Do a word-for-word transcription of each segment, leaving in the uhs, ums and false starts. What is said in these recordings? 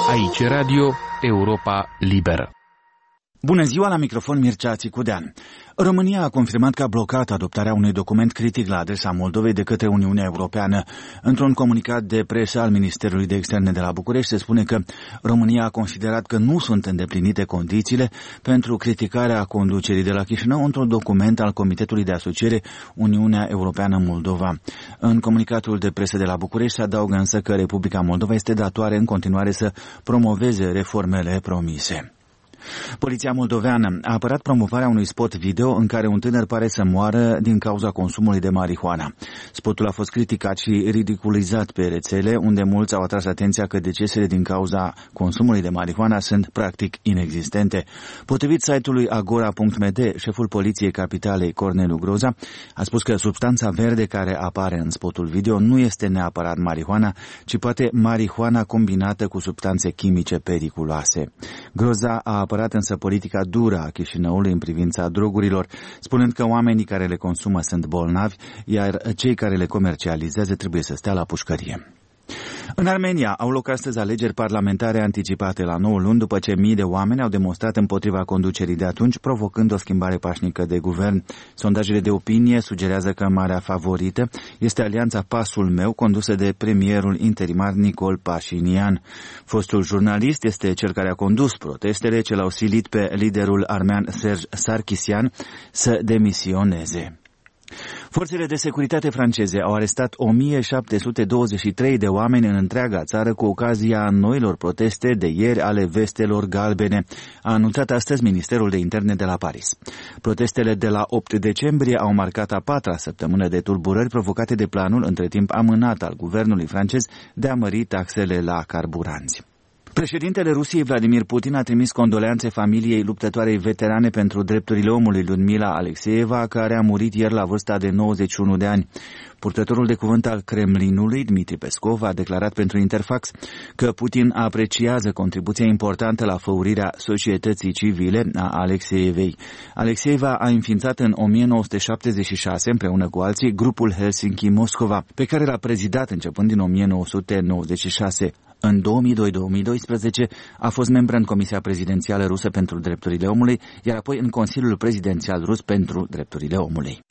Aici Radio Europa Liberă. Bună ziua, la microfon Mircea Țicudean. România a confirmat că a blocat adoptarea unui document critic la adresa Moldovei de către Uniunea Europeană. Într-un comunicat de presă al Ministerului de Externe de la București se spune că România a considerat că nu sunt îndeplinite condițiile pentru criticarea conducerii de la Chișinău într-un document al Comitetului de Asociere Uniunea Europeană-Moldova. În comunicatul de presă de la București se adaugă însă că Republica Moldova este datoare în continuare să promoveze reformele promise. Poliția moldoveană a apărat promovarea unui spot video în care un tânăr pare să moară din cauza consumului de marihuana. Spotul a fost criticat și ridiculizat pe rețele, unde mulți au atras atenția că decesele din cauza consumului de marihuana sunt practic inexistente. Potrivit site-ului agora punct m d, șeful Poliției Capitalei Corneliu Groza a spus că substanța verde care apare în spotul video nu este neapărat marihuana, ci poate marihuana combinată cu substanțe chimice periculoase. Groza a apărat însă politica dură a Chișinăului în privința drogurilor, spunând că oamenii care le consumă sunt bolnavi, iar cei care le comercializează trebuie să stea la pușcărie. În Armenia au loc astăzi alegeri parlamentare anticipate la nouă luni după ce mii de oameni au demonstrat împotriva conducerii de atunci, provocând o schimbare pașnică de guvern. Sondajele de opinie sugerează că marea favorită este alianța Pasul Meu, condusă de premierul interimar Nicol Pașinian. Fostul jurnalist este cel care a condus protestele ce l-au silit pe liderul armean Serge Sarkisian să demisioneze. Forțele de securitate franceze au arestat o mie șapte sute douăzeci și trei de oameni în întreaga țară cu ocazia noilor proteste de ieri ale vestelor galbene, a anunțat astăzi Ministerul de Interne de la Paris. Protestele de la opt decembrie au marcat a patra săptămână de tulburări provocate de planul între timp amânat al guvernului francez de a mări taxele la carburanți. Președintele Rusiei Vladimir Putin a trimis condoleanțe familiei luptătoarei veterane pentru drepturile omului Ludmila Alexeeva, care a murit ieri la vârsta de nouăzeci și unu de ani. Purtătorul de cuvânt al Kremlinului, Dmitri Peskov, a declarat pentru Interfax că Putin apreciază contribuția importantă la făurirea societății civile a Alexeevei. Alexeeva a înființat în o mie nouă sute șaptezeci și șase, împreună cu alții, grupul Helsinki-Moscova, pe care l-a prezidat începând din o mie nouă sute nouăzeci și șase. În două mii doi - două mii doisprezece a fost membră în Comisia Prezidențială Rusă pentru Drepturile Omului, iar apoi în Consiliul Prezidențial Rus pentru Drepturile Omului.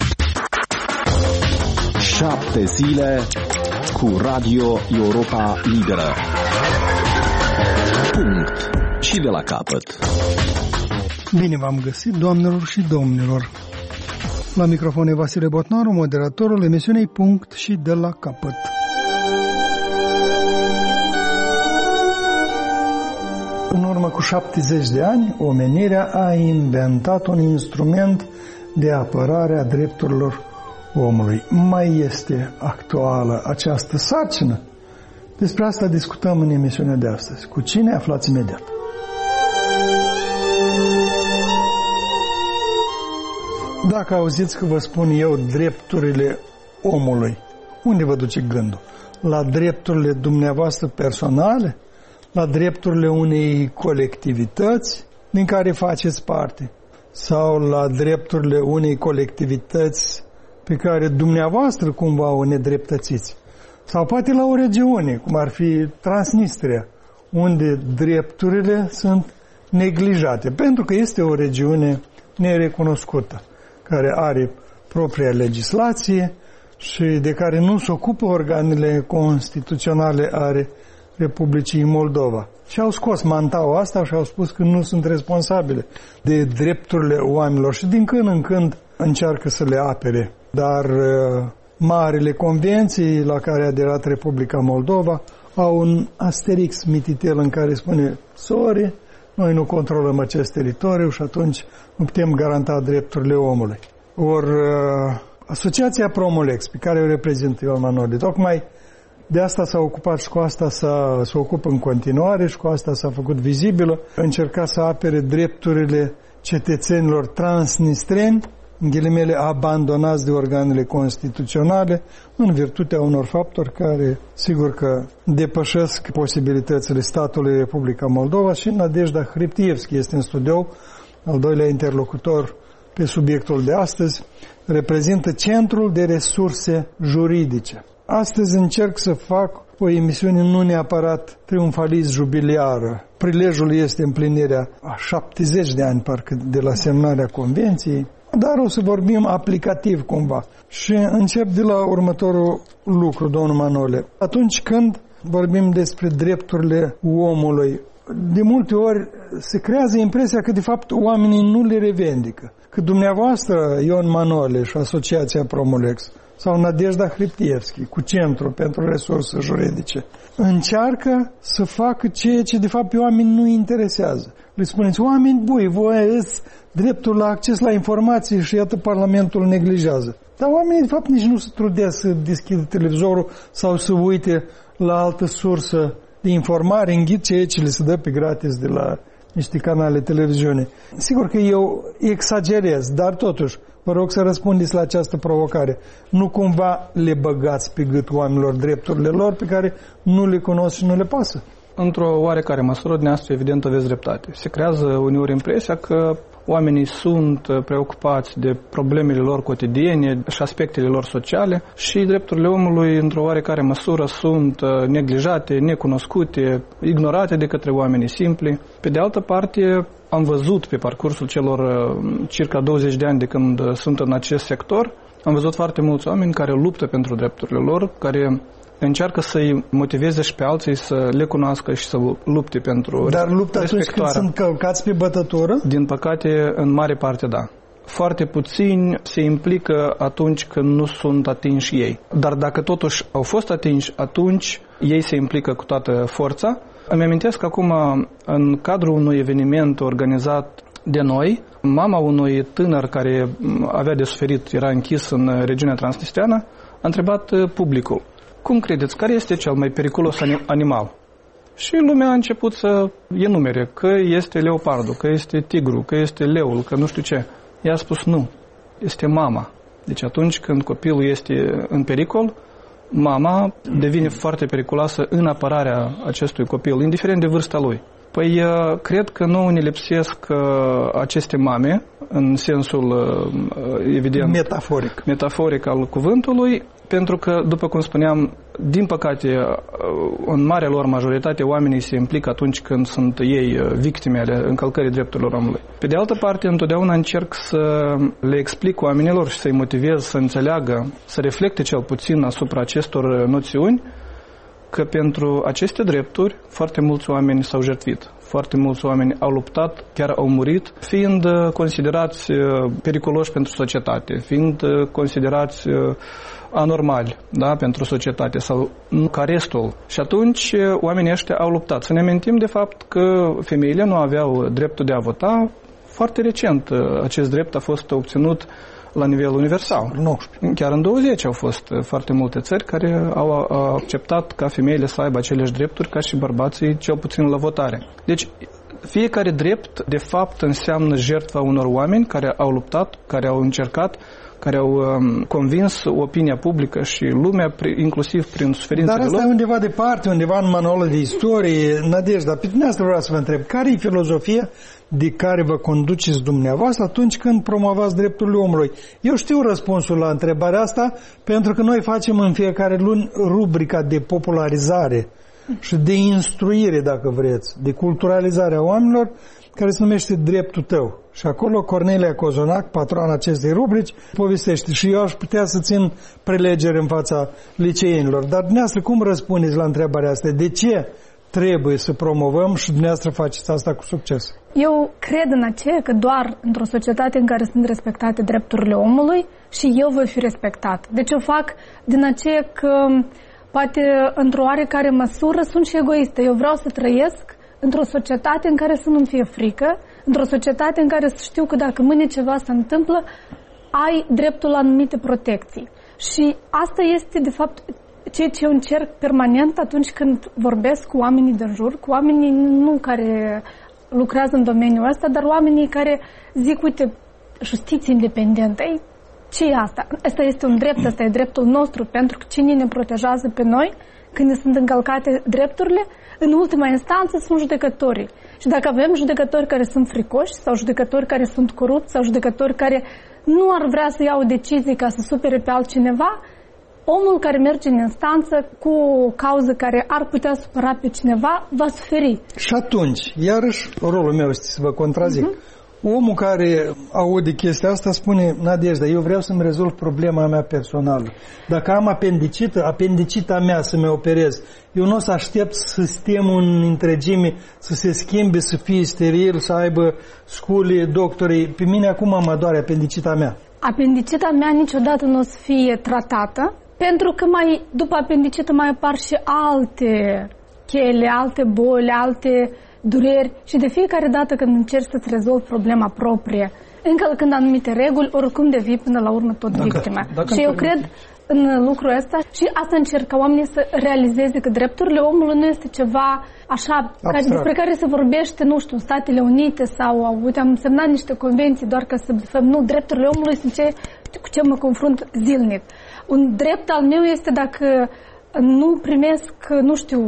Șapte zile cu Radio Europa Liberă. Punct. Și de la capăt. Bine v-am găsit, doamnelor și domnilor. La microfon e Vasile Botnaru, moderatorul emisiunii Punct și de la capăt. În urmă cu șaptezeci de ani, omenirea a inventat un instrument de apărare a drepturilor omului. Mai este actuală această sarcină? Despre asta discutăm în emisiunea de astăzi. Cu cine? Aflați imediat. Dacă auziți că vă spun eu drepturile omului, unde vă duce gândul? La drepturile dumneavoastră personale? La drepturile unei colectivități din care faceți parte? Sau la drepturile unei colectivități pe care dumneavoastră cumva o nedreptățiți? Sau poate la o regiune, cum ar fi Transnistria, unde drepturile sunt neglijate, pentru că este o regiune nerecunoscută, care are propria legislație și de care nu se ocupă organele constituționale ale Republicii Moldova. Și au scos mantaua asta și au spus că nu sunt responsabile de drepturile oamenilor și din când în când încearcă să le apere. Dar uh, marile convenții la care a aderat Republica Moldova au un asterix mititel în care spune: sorry, noi nu controlăm acest teritoriu și atunci nu putem garanta drepturile omului. Ori uh, Asociația Promolex, pe care o reprezintă Ion Manoli, tocmai de asta s-a ocupat și cu asta s-a, s-a ocupă în continuare și cu asta s-a făcut vizibilă. Încerca să apere drepturile cetățenilor transnistreni, în ghilimele abandonați de organele constituționale, în virtutea unor faptori care, sigur că depășesc posibilitățile statului Republica Moldova. Și Nadejda Hriptievski este în studio, al doilea interlocutor pe subiectul de astăzi, reprezintă Centrul de Resurse Juridice. Astăzi încerc să fac o emisiune nu neapărat triumfalist jubiliară. Prilejul este împlinirea a șaptezeci de ani, parcă, de la semnarea convenției, dar o să vorbim aplicativ cumva. Și încep de la următorul lucru, domnul Manole. Atunci când vorbim despre drepturile omului, de multe ori se creează impresia că de fapt oamenii nu le revendică. Că dumneavoastră, Ion Manole și Asociația Promolex, sau Nadejda Hriptievski, cu Centru pentru Resurse Juridice, încearcă să facă ceea ce de fapt pe oameni nu interesează. Le spuneți, oameni buni, voi îți dreptul la acces la informații și iată Parlamentul neglijează. Dar oamenii de fapt nici nu se trudesc să deschidă televizorul sau să uite la altă sursă de informare, înghit ceea ce le se dă pe gratis de la niște canale televiziune. Sigur că eu exagerez, dar totuși vă rog să răspundeți la această provocare. Nu cumva le băgați pe gât oamenilor drepturile lor pe care nu le cunosc și nu le pasă? Într-o oarecare măsură, dumneavoastră, evident, aveți dreptate. Se creează uneori impresia că oamenii sunt preocupați de problemele lor cotidiene și aspectele lor sociale și drepturile omului, într-o oarecare măsură, sunt neglijate, necunoscute, ignorate de către oamenii simpli. Pe de altă parte, am văzut pe parcursul celor circa douăzeci de ani de când sunt în acest sector, am văzut foarte mulți oameni care luptă pentru drepturile lor, care încearcă să-i motiveze și pe alții să le cunoască și să lupte pentru Dar luptă atunci când sunt călcați pe bătătură? Din păcate, în mare parte, da. Foarte puțini se implică atunci când nu sunt atinși ei. Dar dacă totuși au fost atinși, atunci ei se implică cu toată forța. Îmi amintesc acum, în cadrul unui eveniment organizat de noi, mama unui tânăr care avea de suferit, era închis în regiunea transnistreană, a întrebat publicul: cum credeți, care este cel mai periculos animal? Și lumea a început să enumere că este leopardul, că este tigru, că este leul, că nu știu ce. Ea a spus nu, este mama. Deci atunci când copilul este în pericol, mama devine foarte periculoasă în apărarea acestui copil, indiferent de vârsta lui. Păi cred că nouă ne lipsesc aceste mame, în sensul evident metaforic. metaforic al cuvântului, pentru că, după cum spuneam, din păcate, în marea lor majoritate, oamenii se implică atunci când sunt ei victime ale încălcării drepturilor omului. Pe de altă parte, întotdeauna încerc să le explic oamenilor și să-i motivez să înțeleagă, să reflecte cel puțin asupra acestor noțiuni, că pentru aceste drepturi foarte mulți oameni s-au jertfit. Foarte mulți oameni au luptat, chiar au murit, fiind considerați periculoși pentru societate, fiind considerați anormali, da, pentru societate sau nu ca restul. Și atunci oamenii ăștia au luptat. Să ne amintim de fapt că femeile nu aveau dreptul de a vota. Foarte recent acest drept a fost obținut la nivel universal. nouăsprezece. Chiar în douăzeci au fost foarte multe țări care au acceptat ca femeile să aibă aceleași drepturi ca și bărbații, cel puțin la votare. Deci fiecare drept de fapt înseamnă jertfa unor oameni care au luptat, care au încercat, care au um, convins opinia publică și lumea, inclusiv prin suferințele lor. Dar asta lor. E undeva departe, undeva în manualul de istorie. Nadejda, pe dumneavoastră vreau să vă întreb, care e filozofia de care vă conduceți dumneavoastră atunci când promovați drepturile omului? Eu știu răspunsul la întrebarea asta, pentru că noi facem în fiecare luni rubrica de popularizare și de instruire, dacă vreți, de culturalizare a oamenilor, care se numește Dreptul Tău. Și acolo Cornelia Cozonac, patroana acestei rubrici, povestește. Și eu aș putea să țin prelegeri în fața liceenilor. Dar dumneavoastră cum răspundeți la întrebarea asta? De ce trebuie să promovăm și dumneavoastră faceți asta cu succes? Eu cred în aceea că doar într-o societate în care sunt respectate drepturile omului și eu voi fi respectat. Deci eu fac din aceea că poate într-o oarecare măsură sunt și egoistă. Eu vreau să trăiesc într-o societate în care să nu-mi fie frică, într-o societate în care să știu că dacă mâine ceva se întâmplă, ai dreptul la anumite protecții. Și asta este, de fapt, ceea ce eu încerc permanent atunci când vorbesc cu oamenii din jur, cu oamenii nu care lucrează în domeniul ăsta, dar oamenii care zic, uite, justiție independentă, ei, ce e asta? Asta este un drept, asta e dreptul nostru, pentru că cine ne protejează pe noi când ne sunt încălcate drepturile, în ultima instanță sunt judecătorii. Și dacă avem judecători care sunt fricoși sau judecători care sunt corupți sau judecători care nu ar vrea să iau decizii ca să supere pe altcineva, omul care merge în instanță cu o cauză care ar putea supăra pe cineva va suferi. Și atunci, iarăși, rolul meu este să vă contrazic. Uh-huh. Omul care aude chestia asta spune, Nadejda, eu vreau să-mi rezolv problema mea personală. Dacă am apendicită, apendicita mea să-mi operez, eu nu o să aștept sistemul în întregime să se schimbe, să fie steril, să aibă scule, doctorii. Pe mine acum mă doare apendicita mea. Apendicita mea niciodată nu o să fie tratată, pentru că mai, după apendicită mai apar și alte chele, alte boli, alte dureri și de fiecare dată când încerci să-ți rezolvi problema proprie, încălcând anumite reguli, oricum devii până la urmă tot victima. Și eu cred în lucrul ăsta și asta încerc ca oamenii să realizeze că drepturile omului nu este ceva așa care, despre care se vorbește, nu știu, în Statele Unite sau, uite, am semnat niște convenții doar ca să bifăm. Nu, drepturile omului sunt ce, cu ce mă confrunt zilnic. Un drept al meu este dacă nu primesc, nu știu,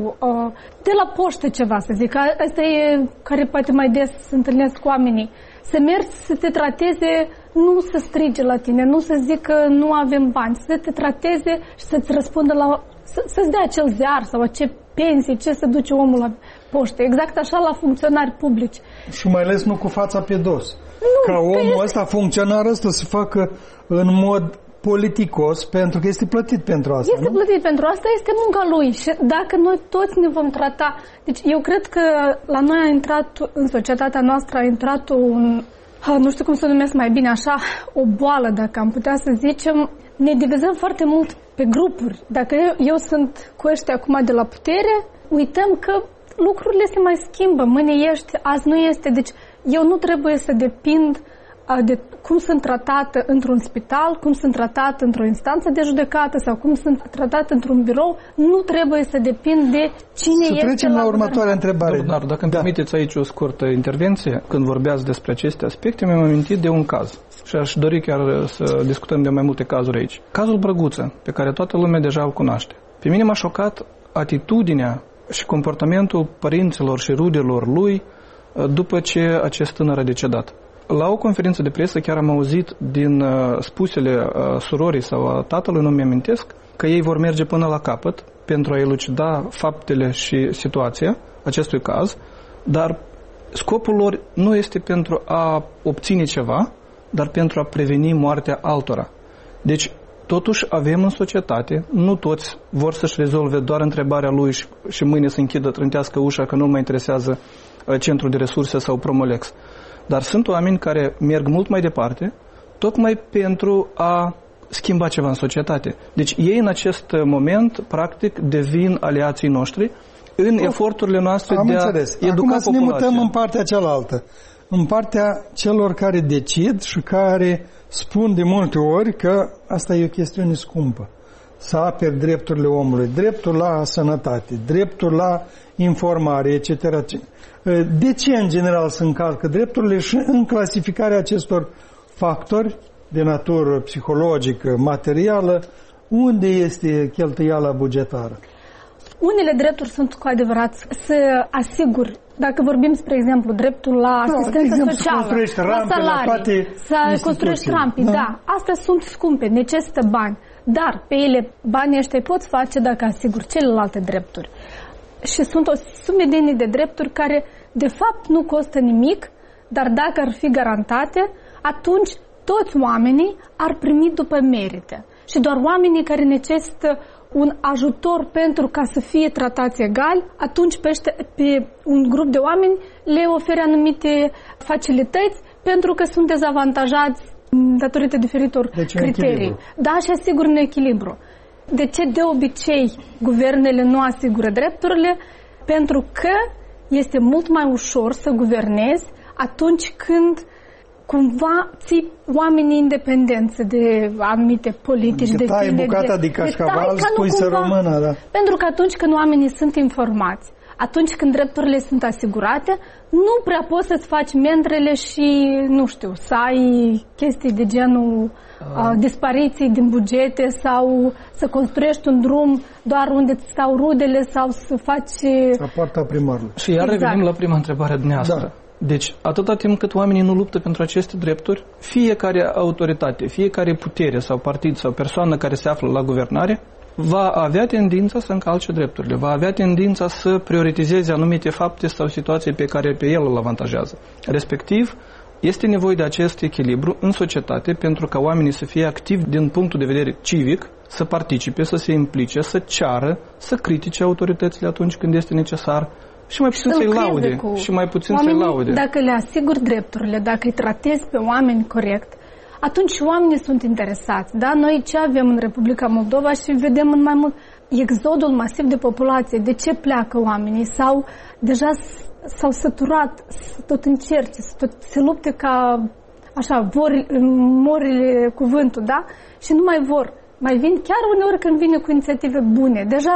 de la poștă ceva, să zic. Asta e care poate mai des se întâlnesc cu oamenii. Să mergi să te trateze, nu să strige la tine, nu să zică nu avem bani, să te trateze și să-ți răspundă la, să, să-ți dea acel ziar sau ce pensii, ce să duce omul la poștă. Exact așa la funcționari publici. Și mai ales nu cu fața pe dos. Nu, ca omul este... ăsta, funcționar ăsta, să facă în mod politicos, pentru că este plătit pentru asta. Este nu? plătit pentru asta, este munca lui și dacă noi toți ne vom trata... Deci eu cred că la noi a intrat, în societatea noastră a intrat un, nu știu cum să numesc mai bine așa, o boală, dacă am putea să zicem, ne divizăm foarte mult pe grupuri. Dacă eu, eu sunt cu ăștia acum de la putere, uităm că lucrurile se mai schimbă, mâine ești, azi nu este, deci eu nu trebuie să depind de cum sunt tratată într-un spital, cum sunt tratată într-o instanță de judecată sau cum sunt tratată într-un birou, nu trebuie să depind de cine să este la trecem la următoarea întrebare. Dar dacă îmi da. permiteți aici o scurtă intervenție, când vorbeați despre aceste aspecte, mi-am amintit de un caz și aș dori chiar să discutăm de mai multe cazuri aici. Cazul Brăguță, pe care toată lumea deja îl cunoaște. Pe mine m-a șocat atitudinea și comportamentul părinților și rudelor lui după ce acest tânăr a decedat. La o conferință de presă chiar am auzit din uh, spusele uh, surorii sau a tatălui, nu mi-amintesc, că ei vor merge până la capăt pentru a elucida faptele și situația acestui caz, dar scopul lor nu este pentru a obține ceva, dar pentru a preveni moartea altora. Deci, totuși avem în societate, nu toți vor să-și rezolve doar întrebarea lui și, și mâine să închidă, trântească ușa că nu mai interesează uh, centrul de resurse sau Promolex. Dar sunt oameni care merg mult mai departe, tocmai pentru a schimba ceva în societate. Deci ei în acest moment, practic, devin aliații noștri în of, eforturile noastre am de înțeles. a educa Acum să ne populația. mutăm în partea cealaltă. În partea celor care decid și care spun de multe ori că asta e o chestiune scumpă. Să aperi drepturile omului, dreptul la sănătate, dreptul la informare, et cetera. De ce, în general, se încalcă drepturile și în clasificarea acestor factori de natură psihologică, materială, unde este cheltuiala bugetară? Unele drepturi sunt cu adevărat să asigur, dacă vorbim, spre exemplu, dreptul la asistență da, socială, la salarii, să construiești rampi, da. da, astea sunt scumpe, necesită bani, dar pe ele banii ăștia poți face dacă asiguri celelalte drepturi. Și sunt o sumedenie de drepturi care, de fapt, nu costă nimic, dar dacă ar fi garantate, atunci toți oamenii ar primi după merite. Și doar oamenii care necesită un ajutor pentru ca să fie tratați egal, atunci pe, ăștia, pe un grup de oameni le oferă anumite facilități pentru că sunt dezavantajați datorită diferitor deci criterii. Da, și asigură un echilibru. De ce de obicei guvernele nu asigură drepturile? Pentru că este mult mai ușor să guvernezi atunci când cumva ții oamenii independență de anumite politici. De tai bucata de, de cașcaval, de spui să rămână, da. Pentru că atunci când oamenii sunt informați, atunci când drepturile sunt asigurate, nu prea poți să-ți faci mendrele și, nu știu, să ai chestii de genul uh, dispariții din bugete sau să construiești un drum doar unde stau rudele sau să faci... Rapoarta primarului. Și iar exact. Revenim la prima întrebare dumneavoastră. Da. Deci, atâta timp cât oamenii nu luptă pentru aceste drepturi, fiecare autoritate, fiecare putere sau partid sau persoană care se află la guvernare va avea tendința să încalce drepturile, va avea tendința să prioritizeze anumite fapte sau situații pe care pe el îl avantajează. Respectiv, este nevoie de acest echilibru în societate pentru ca oamenii să fie activi din punctul de vedere civic, să participe, să se implice, să ceară, să critique autoritățile atunci când este necesar și mai puțin să-i laude. Cu și mai puțin oamenii, să-i laude. Dacă le asiguri drepturile, dacă îi tratezi pe oameni corect, atunci oamenii sunt interesați. Da? Noi ce avem în Republica Moldova și vedem în mai mult exodul masiv de populație. De ce pleacă oamenii? Sau deja s-au săturat să tot încerce, să tot se lupte ca așa, vor, morile cuvântul, da? Și nu mai vor. Mai vin chiar uneori când vine cu inițiative bune. Deja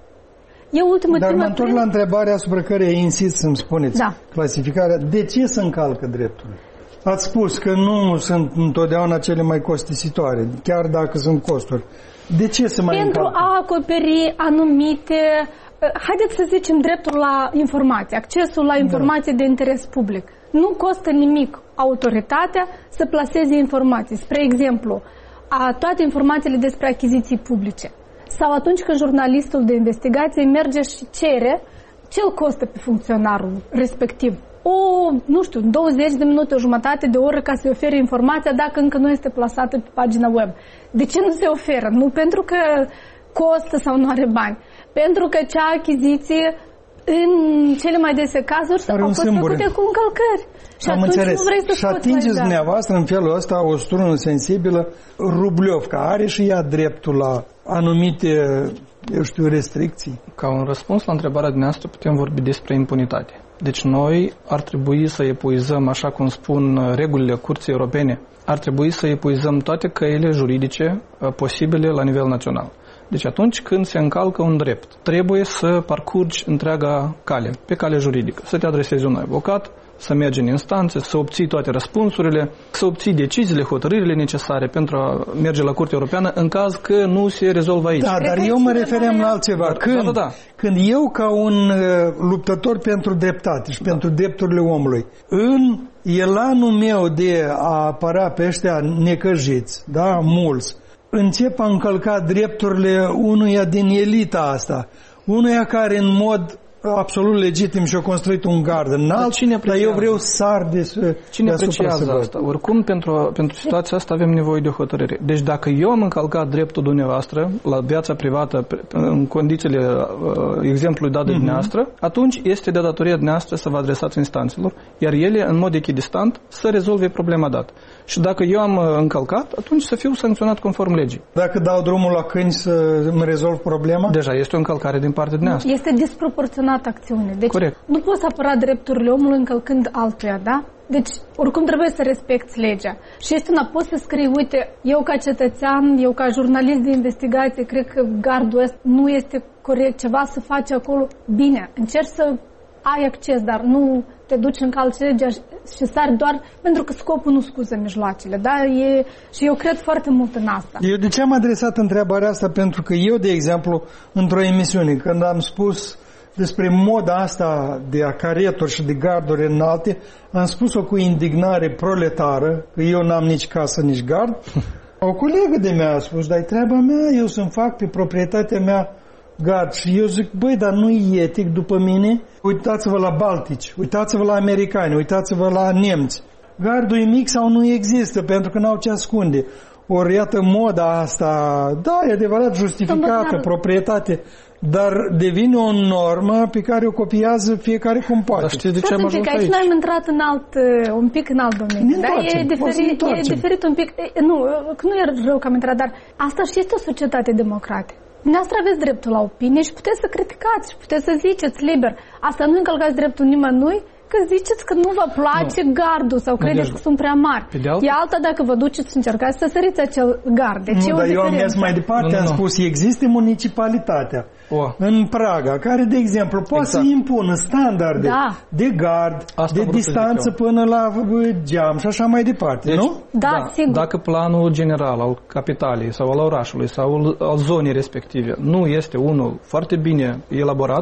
eu ultimul Dar timp mă întorc prin... la întrebarea asupra care insist să-mi spuneți. Da. Clasificarea. De ce se încalcă drepturile? Ați spus că nu sunt întotdeauna cele mai costisitoare, chiar dacă sunt costuri. De ce se mai Pentru încalcă? a acoperi anumite... Haideți să zicem dreptul la informație, accesul la informație da. de interes public. Nu costă nimic autoritatea să plaseze informații. Spre exemplu, a toate informațiile despre achiziții publice. Sau atunci când jurnalistul de investigație merge și cere ce îl costă pe funcționarul respectiv. O, nu știu, douăzeci de minute, o jumătate de oră ca să-i ofere informația dacă încă nu este plasată pe pagina web. De ce nu se oferă? Nu pentru că costă sau nu are bani. Pentru că cea achiziție, în cele mai dese cazuri, are au fost sâmbure. făcute cu încălcări. Și Am atunci înțeles. nu vrei să și atingeți dumneavoastră în felul ăsta o strună sensibilă. Rubliovca are și ea dreptul la anumite, eu știu, restricții? Ca un răspuns la întrebarea dumneavoastră putem vorbi despre impunitate. Deci noi ar trebui să epuizăm, așa cum spun regulile Curții Europene, ar trebui să epuizăm toate căile juridice posibile la nivel național. Deci atunci când se încalcă un drept, trebuie să parcurgi întreaga cale, pe cale juridică, să te adresezi unui avocat, să mergi în instanțe, să obții toate răspunsurile, să obții deciziile, hotărârile necesare pentru a merge la Curtea Europeană în caz că nu se rezolvă aici. Da, dar eu mă refeream la altceva. Dar, când, da, da, da. când eu, ca un uh, luptător pentru dreptate și da. pentru drepturile omului, în elanul meu de a apăra pe ăștia necăjiți, da, mulți, încep a încălca drepturile unuia din elita asta, unuia care în mod absolut legitim și-a construit un gard înalt, dar eu vreau sar de Cine apreciază asta? Oricum, pentru, pentru situația asta avem nevoie de o hotărâre. Deci dacă eu am încălcat dreptul dumneavoastră la viața privată în condițiile exemplului dat de uh-huh. dumneavoastră, atunci este de datoria dumneavoastră să vă adresați instanțelor, iar ele, în mod echidistant, să rezolve problema dată. Și dacă eu am încălcat, atunci să fiu sancționat conform legii. Dacă dau drumul la câini să îmi rezolv problema? Deja este o încălcare din partea dumneavoastră. Este disproporționată acțiune. Deci Corect. nu poți apăra drepturile omului încălcând altuia, da? Deci, oricum trebuie să respecti legea. Și este una, poți să scrii, uite, eu ca cetățean, eu ca jurnalist de investigație, cred că gardul ăsta nu este corect, ceva să faci acolo. Bine, încerci să ai acces, dar nu te duci în calci legea și sari doar pentru că scopul nu scuză mijloacele, da? E, și eu cred foarte mult în asta. Eu de ce am adresat întrebarea asta? Pentru că eu, de exemplu, într-o emisiune, când am spus despre moda asta de acareturi și de garduri înalte, am spus-o cu indignare proletară, că eu n-am nici casă, nici gard. O colegă de mea a spus, dar-i treaba mea, eu să-mi fac pe proprietatea mea gard. Și eu zic, băi, dar nu-i etic după mine? Uitați-vă la baltici, uitați-vă la americani, uitați-vă la nemți. Gardul e mic sau nu există, pentru că n-au ce ascunde. Ori, iată, moda asta, da, e adevărat, justificată, proprietate, dar devine o normă pe care o copiază fiecare cum poate. Dar știți de ce am ajuns aici? Aici noi am intrat în alt, un pic în alt domeniu. Da? E, diferit, e diferit un pic. E, nu, nu e rău că am intrat, dar asta și este o societate democratică. Dumneavoastră aveți dreptul la opinie și puteți să criticați și puteți să ziceți liber. Asta nu încălcați dreptul nimănui, că ziceți că nu vă place nu. gardul sau credeți deci, că sunt prea mari. E alta dacă vă duceți și încercați să săriți acel gard. Deci nu, dar eu am mers mai departe, nu, am nu. spus, există municipalitatea o. în Praga, care, de exemplu, poate exact. să impună standarde da. de gard, Asta de distanță până la geam și așa mai departe, deci, nu? Da, da, sigur. Dacă planul general al capitalei sau al orașului sau al zonei respective nu este unul foarte bine elaborat,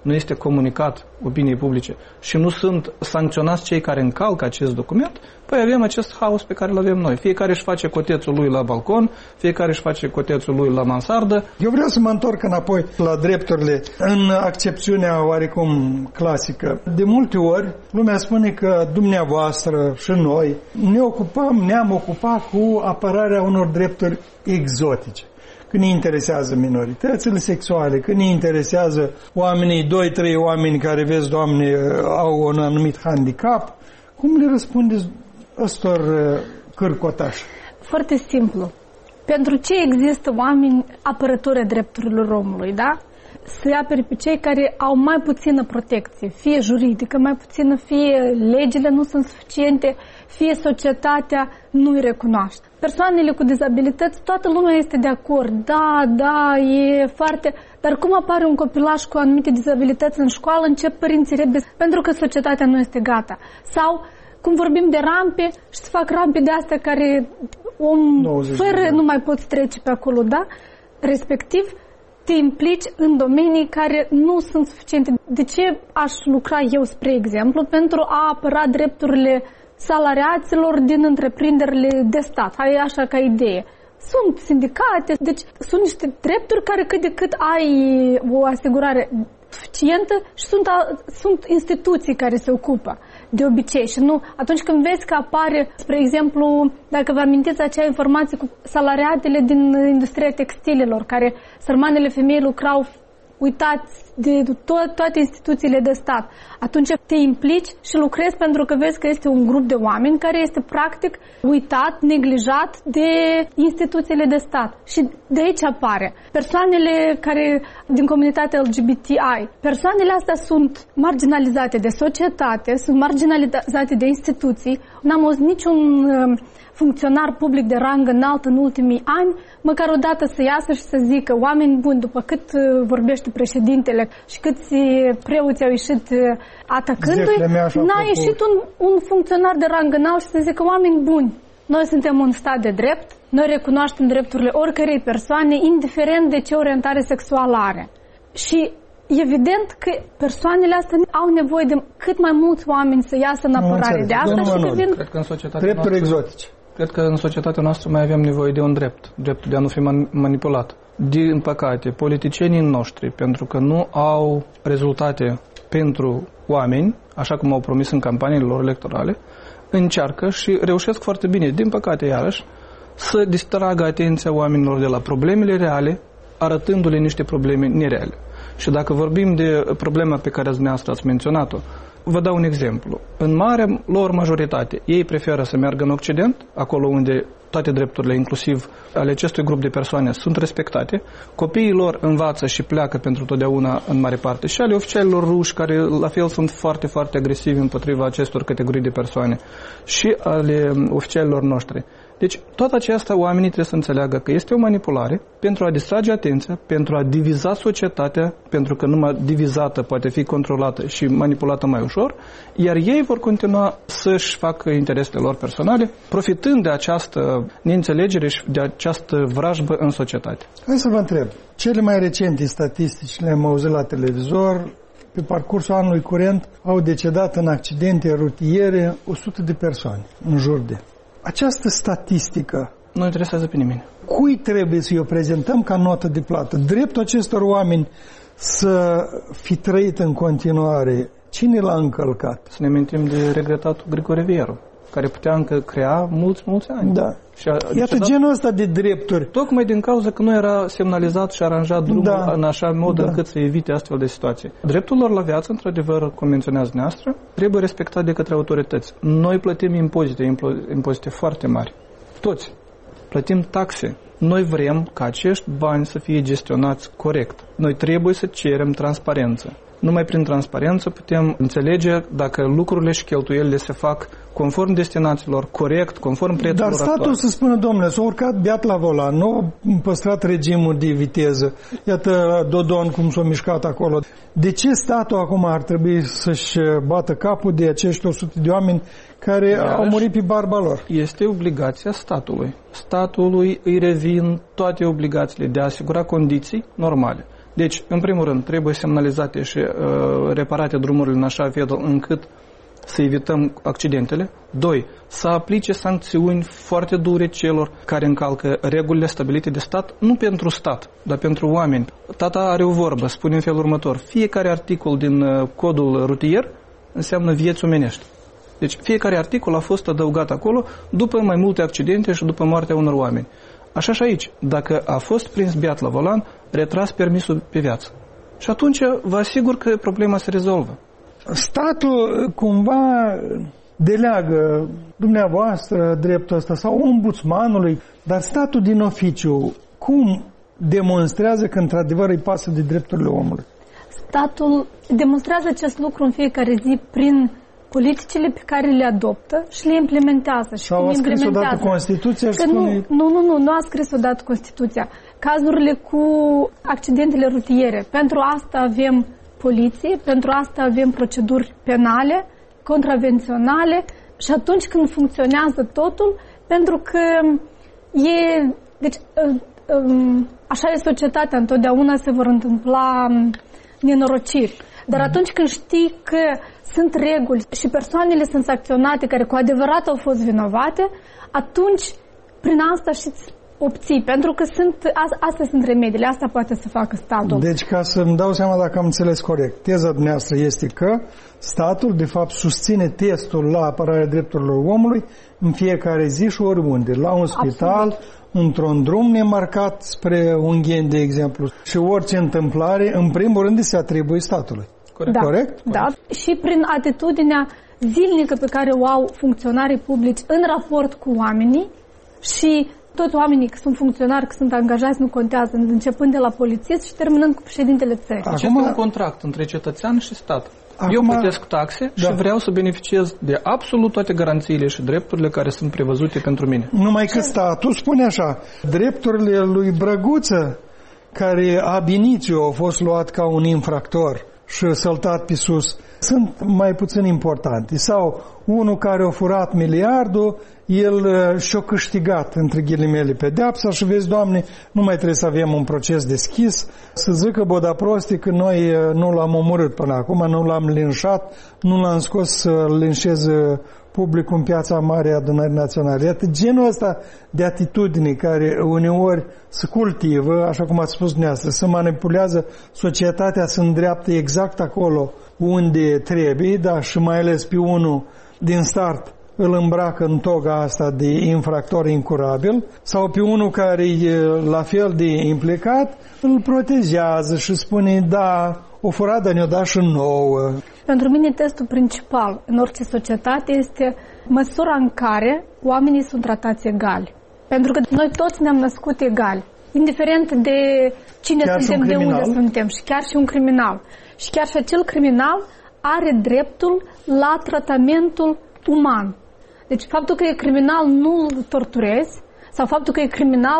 nu este comunicat opiniei publice și nu sunt sancționați cei care încalcă acest document, păi avem acest haos pe care îl avem noi. Fiecare își face cotețul lui la balcon, fiecare își face cotețul lui la mansardă. Eu vreau să mă întorc înapoi la drepturile în accepțiunea oarecum clasică. De multe ori, lumea spune că dumneavoastră și noi ne ocupăm, ne-am ocupat cu apărarea unor drepturi exotice. Când ne interesează minoritățile sexuale, când ne interesează oamenii, doi, trei oameni care, vezi, Doamne, au un anumit handicap, cum le răspundeți ăstor cârcotași? Foarte simplu. Pentru ce există oameni apărători a drepturilor omului, da? Să apere pe cei care au mai puțină protecție, fie juridică mai puțină, fie legile nu sunt suficiente, fie societatea nu îi recunoaște. Persoanele cu dizabilități, toată lumea este de acord. Da, da, e foarte... Dar cum apare un copilaș cu anumite dizabilități în școală, încep părinții repede, pentru că societatea nu este gata. Sau, cum vorbim de rampe, și să fac rampe de astea care om fără nu mai poți trece pe acolo, da? Respectiv, te implici în domenii care nu sunt suficiente. De ce aș lucra eu, spre exemplu, pentru a apăra drepturile salariaților din întreprinderile de stat? Hai așa ca idee. Sunt sindicate, deci sunt niște drepturi care cât de cât ai o asigurare suficientă și sunt, sunt instituții care se ocupă de obicei și nu atunci când vezi că apare, spre exemplu, dacă vă amintiți acea informație cu salariatele din industria textilelor, care sărmanele femei lucrau uitați de to- toate instituțiile de stat. Atunci te implici și lucrezi pentru că vezi că este un grup de oameni care este practic uitat, neglijat de instituțiile de stat. Și de aici apare. Persoanele care din comunitatea L G B T I, persoanele astea sunt marginalizate de societate, sunt marginalizate de instituții. N-am auzit niciun funcționar public de rang înalt în ultimii ani, măcar o dată să iasă și să zică, oameni buni, după cât vorbește președintele și câți preoți au ieșit atacându-i, n-a ieșit un, un funcționar de rang înalt și să zică, oameni buni, noi suntem un stat de drept, noi recunoaștem drepturile oricărei persoane, indiferent de ce orientare sexuală are. Și evident că persoanele astea au nevoie de cât mai mulți oameni să iasă în apărare de asta și că vin... Cred că în societatea drepturi noastră, exotice. Cred că în societatea noastră mai avem nevoie de un drept, dreptul de a nu fi manipulat. Din păcate, politicienii noștri, pentru că nu au rezultate pentru oameni, așa cum au promis în campaniile lor electorale, încearcă și reușesc foarte bine, din păcate iarăși, să distragă atenția oamenilor de la problemele reale, arătându-le niște probleme nereale. Și dacă vorbim de problema pe care dumneavoastră ați menționat-o, vă dau un exemplu. În marea lor majoritate, ei preferă să meargă în Occident, acolo unde toate drepturile, inclusiv ale acestui grup de persoane, sunt respectate. Copiii lor învață și pleacă pentru totdeauna în mare parte și ale oficialilor ruși, care la fel sunt foarte, foarte agresivi împotriva acestor categorii de persoane, și ale oficialilor noștri. Deci, toată aceasta oamenii trebuie să înțeleagă că este o manipulare pentru a distrage atenția, pentru a diviza societatea, pentru că numai divizată poate fi controlată și manipulată mai ușor, iar ei vor continua să-și facă interesele lor personale, profitând de această neînțelegere și de această vrajbă în societate. Hai să vă întreb. Cele mai recente statistici le-am auzit la televizor. Pe parcursul anului curent au decedat în accidente rutiere o sută de persoane, în jur de... Această statistică nu interesează pe nimeni. Cui trebuie să o prezentăm ca notă de plată? Dreptul acestor oameni să fi trăit în continuare, cine l-a încălcat? Să ne amintim de regretatul Grigore Vieru, care putea încă crea mulți, mulți ani. Da. Și a, Iată genul ăsta de drepturi. Tocmai din cauza că nu era semnalizat și aranjat drumul da. în așa mod da. încât să evite astfel de situații. Dreptul lor la viață, într-adevăr, cum menționează noastră, trebuie respectat de către autorități. Noi plătim impozite, impozite foarte mari. Toți. Plătim taxe. Noi vrem ca acești bani să fie gestionați corect. Noi trebuie să cerem transparență. Numai prin transparență putem înțelege dacă lucrurile și cheltuielile se fac conform destinațiilor, corect, conform prețurilor actuale. Dar statul actuale. să spună, domnule, s-a urcat beat la volan, nu a păstrat regimul de viteză. Iată Dodon cum s-a mișcat acolo. De ce statul acum ar trebui să-și bată capul de acești o sută de oameni care Iarăși, au murit pe barba lor? Este obligația statului. Statului îi revin toate obligațiile de a asigura condiții normale, Deci, în primul rând, trebuie semnalizate și uh, reparate drumurile în așa fel încât să evităm accidentele. Doi, să aplice sancțiuni foarte dure celor care încalcă regulile stabilite de stat, nu pentru stat, dar pentru oameni. Tata are o vorbă, spune în felul următor: fiecare articol din uh, codul rutier înseamnă vieți omenești. Deci fiecare articol a fost adăugat acolo după mai multe accidente și după moartea unor oameni. Așa și aici, dacă a fost prins beat la volan, retras permisul pe viață. Și atunci vă asigur că problema se rezolvă. Statul cumva deleagă dumneavoastră dreptul ăsta sau ombudsmanului, dar statul din oficiu cum demonstrează că într-adevăr îi pasă de drepturile omului? Statul demonstrează acest lucru în fiecare zi prin politicile pe care le adoptă și le implementează. Și sau a scris odată Constituția și spune... Nu, nu, nu, nu, nu a scris odată Constituția. Cazurile cu accidentele rutiere, pentru asta avem poliție, pentru asta avem proceduri penale, contravenționale și atunci când funcționează totul, pentru că e... Deci, așa e societatea, întotdeauna se vor întâmpla nenorociri. Dar atunci când știi că sunt reguli și persoanele sunt sancționate care cu adevărat au fost vinovate, atunci prin asta și obții, pentru că sunt, astea sunt remediile, asta poate să facă statul. Deci, ca să-mi dau seama dacă am înțeles corect, teza dumneavoastră este că statul, de fapt, susține testul la apărarea drepturilor omului în fiecare zi și oriunde, la un spital, absolut, într-un drum nemarcat spre Ungheni, de exemplu, și orice întâmplare, în primul rând, se atribuie statului. Corect? Da, Corect? Da, și prin atitudinea zilnică pe care o au funcționarii publici în raport cu oamenii și toți oamenii, că sunt funcționari, că sunt angajați, nu contează, începând de la polițist și terminând cu președintele țării. Acum, este un contract între cetățean și stat. Acum, eu plătesc taxe, da, și vreau să beneficiez de absolut toate garanțiile și drepturile care sunt prevăzute pentru mine. Numai că statul spune așa: drepturile lui Brăguță, care ab initio a fost luat ca un infractor și săltat pe sus, sunt mai puțin importante. Sau unul care a furat miliardul, el și-a câștigat, între ghilimele, pedeapsa și vezi, Doamne, nu mai trebuie să avem un proces deschis, să zică boda prostii că noi nu l-am omorât până acum, nu l-am linșat, nu l-am scos să linșeze publicul în Piața Mare a Adunării Naționale. Iată, genul ăsta de atitudine care uneori se cultivă, așa cum ați spus dumneavoastră, se manipulează societatea, se îndreaptă exact acolo unde trebuie, da, și mai ales pe unul din start îl îmbracă în toga asta de infractor incurabil, sau pe unul care e la fel de implicat, îl protejează și spune, da, o furat, dar ne-o da și nouă. Pentru mine testul principal în orice societate este măsura în care oamenii sunt tratați egali. Pentru că noi toți ne-am născut egali, indiferent de cine chiar suntem, de unde suntem, și chiar și un criminal. Și chiar și acel criminal are dreptul la tratamentul uman. Deci faptul că e criminal nu îl torturezi, sau faptul că e criminal,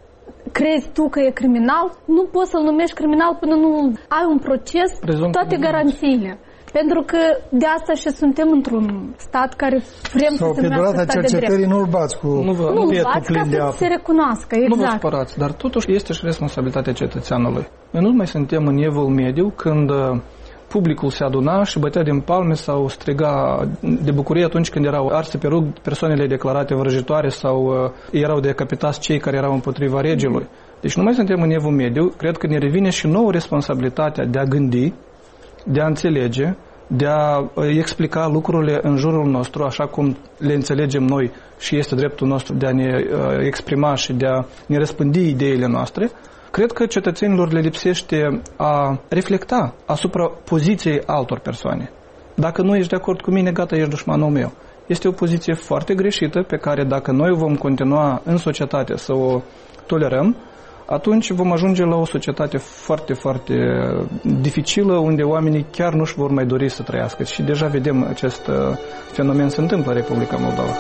crezi tu că e criminal, nu poți să-l numești criminal până nu ai un proces cu toate garanțiile. Pentru că de asta și suntem într-un stat care vrem sau să se numească stat de drept. Sau pe durata cercetării nu-l bați cu nu vă, nu-l bați ca să se recunoască, exact. Nu vă spărați, dar totuși este și responsabilitatea cetățeanului. Noi nu mai suntem în evul mediu când publicul se aduna și bătea din palme sau striga de bucurie atunci când erau arse pe rug persoanele declarate vrăjitoare sau uh, erau decapitați cei care erau împotriva regelui. Deci nu mai suntem în evul mediu, cred că ne revine și nouă responsabilitatea de a gândi, de a înțelege, de a explica lucrurile în jurul nostru așa cum le înțelegem noi și este dreptul nostru de a ne uh, exprima și de a ne răspândi ideile noastre. Cred că cetățenilor le lipsește a reflecta asupra poziției altor persoane. Dacă nu ești de acord cu mine, gata, ești dușmanul meu. Este o poziție foarte greșită pe care dacă noi vom continua în societate să o tolerăm, atunci vom ajunge la o societate foarte, foarte dificilă, unde oamenii chiar nu-și vor mai dori să trăiască. Și deja vedem acest fenomen se întâmplă în Republica Moldova.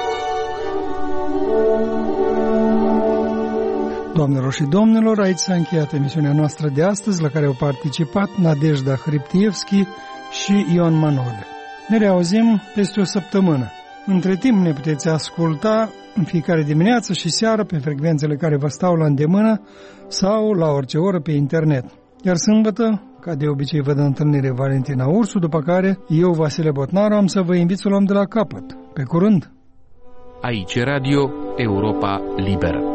Doamnelor și domnilor, aici s-a încheiat emisiunea noastră de astăzi, la care au participat Nadejda Hriptievski și Ion Manole. Ne reauzim peste o săptămână. Între timp ne puteți asculta în fiecare dimineață și seară pe frecvențele care vă stau la îndemână sau la orice oră pe internet. Iar sâmbătă, ca de obicei, vă dă întâlnire Valentina Ursu, după care eu, Vasile Botnaru, am să vă invit să o luăm de la capăt. Pe curând! Aici Radio Europa Liberă.